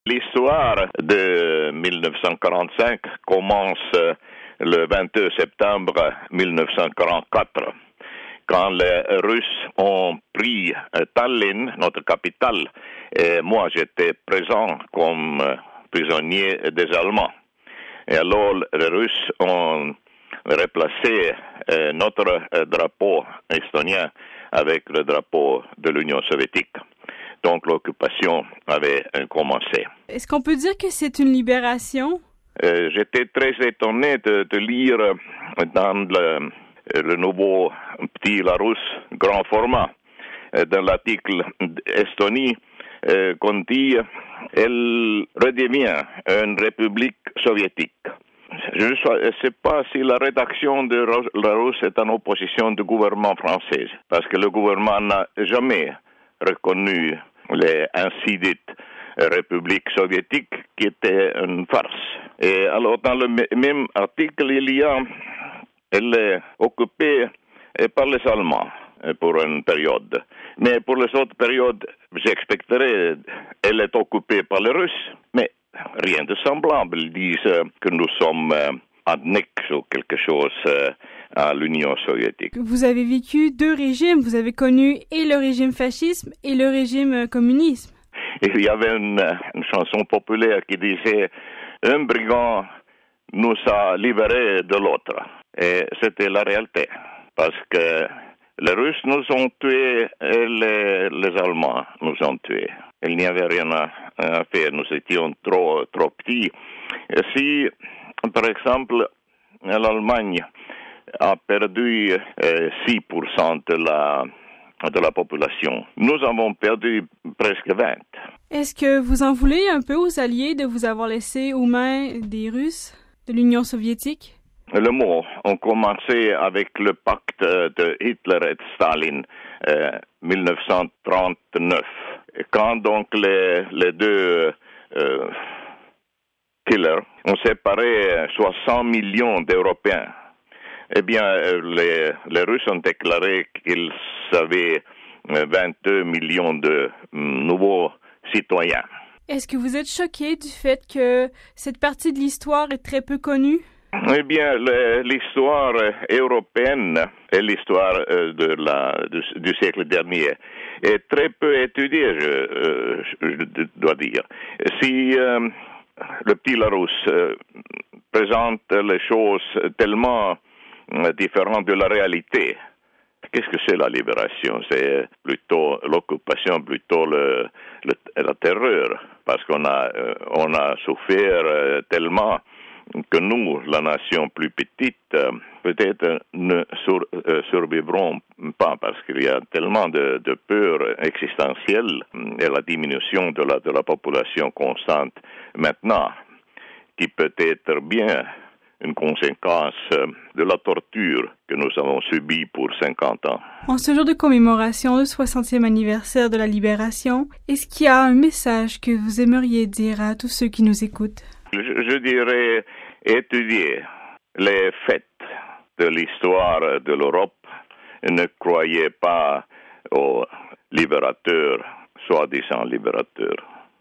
L'histoire de 1945 commence le 22 septembre 1944, quand les Russes ont pris Tallinn, notre capitale, et moi j'étais présent comme prisonnier des Allemands. Et alors les Russes ont replacé notre drapeau estonien avec le drapeau de l'Union soviétique. Donc l'occupation avait commencé. Est-ce qu'on peut dire que c'est une libération? J'étais très étonné de lire dans le nouveau petit Larousse grand format, dans l'article d'Estonie, qu'on dit elle redevient une république soviétique. Je ne sais pas si la rédaction de Larousse est en opposition du gouvernement français, parce que le gouvernement n'a jamais reconnu les ainsi dites républiques soviétiques qui étaient une farce. Et alors dans le même article, elle est occupée par les Allemands pour une période. Mais pour les autres périodes, j'expecterais elle est occupée par les Russes. Mais rien de semblable. Ils disent que nous sommes annexes ou quelque chose à l'Union soviétique. Vous avez vécu deux régimes. Vous avez connu et le régime fascisme et le régime communisme. Il y avait une chanson populaire qui disait « Un brigand nous a libérés de l'autre ». Et c'était la réalité. Parce que les Russes nous ont tués et les Allemands nous ont tués. Il n'y avait rien à faire. Nous étions trop petits. Et si, par exemple, l'Allemagne a perdu 6% de la population, nous avons perdu presque 20%. Est-ce que vous en voulez un peu aux Alliés de vous avoir laissé aux mains des Russes, de l'Union soviétique? Le mot, on commençait avec le pacte de Hitler et de Staline, 1939. Quand donc les deux killers ont séparé 60 millions d'Européens, eh bien, les Russes ont déclaré qu'ils avaient 22 millions de nouveaux citoyens. Est-ce que vous êtes choqué du fait que cette partie de l'histoire est très peu connue? Eh bien, l'histoire européenne et l'histoire du siècle dernier est très peu étudiée, je dois dire. Si le petit Larousse présente les choses tellement différentes de la réalité, qu'est-ce que c'est la libération? C'est plutôt l'occupation, plutôt la terreur, parce qu'on a souffert tellement que nous, la nation plus petite, peut-être ne survivrons pas parce qu'il y a tellement de peur existentielle et la diminution de la population constante maintenant qui peut être bien une conséquence de la torture que nous avons subie pour 50 ans. En ce jour de commémoration du 60e anniversaire de la Libération, est-ce qu'il y a un message que vous aimeriez dire à tous ceux qui nous écoutent? Je dirais étudier les faits de l'histoire de l'Europe. Ne croyez pas aux libérateurs, soi-disant libérateurs.